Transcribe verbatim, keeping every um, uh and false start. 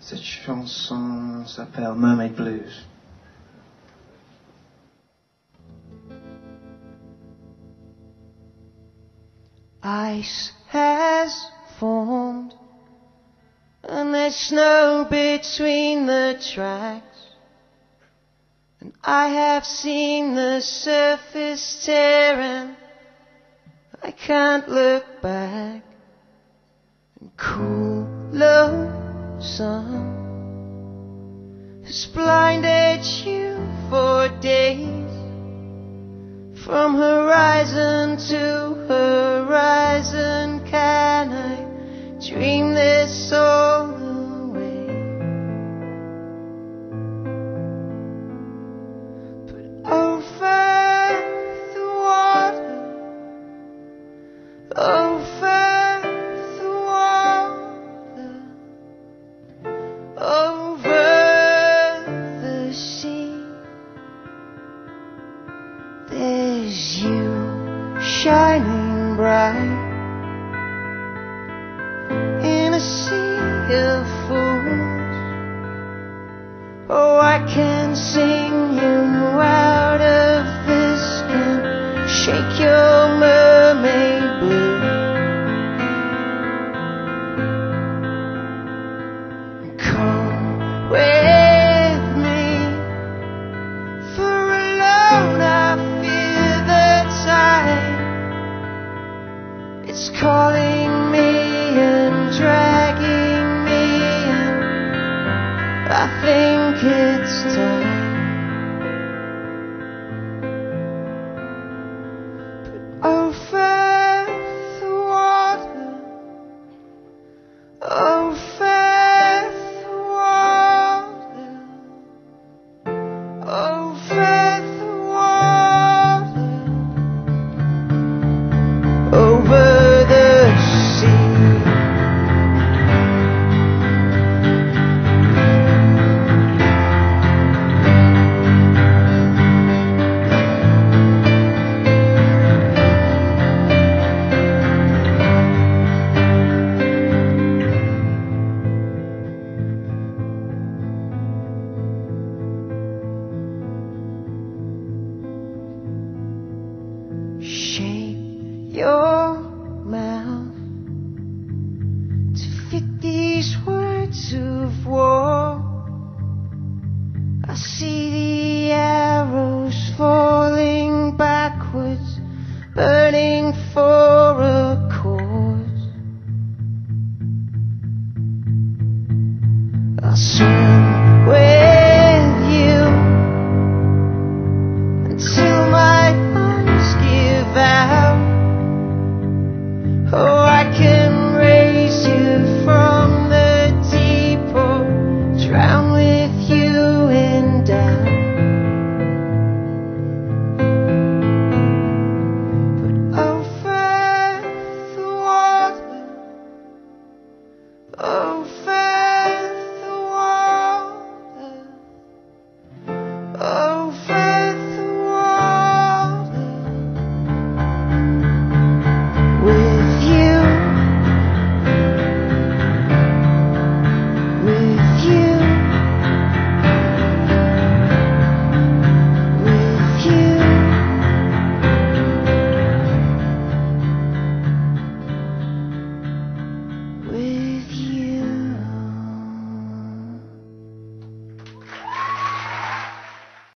Cette chanson s'appelle Mermaid Blues. Ice has formed and there's snow between the tracks, and I have seen the surface tear and I can't look back. And cool, low sun has blinded you for days, from horizon to horizon. Can I dream this all away? But over the water, over the water, over the sea, there's you shining bright in a sea of fools. Oh, I can sing you out of this, can shake your mermaid blue. Come with me, for alone I fear the tide. It's calling me and dragging me, and I think it's time. But over the water, over the water, over the water, over the sea. Shape your mouth to fit these words of war. I see the arrows falling backwards, burning for a cause. I'll swim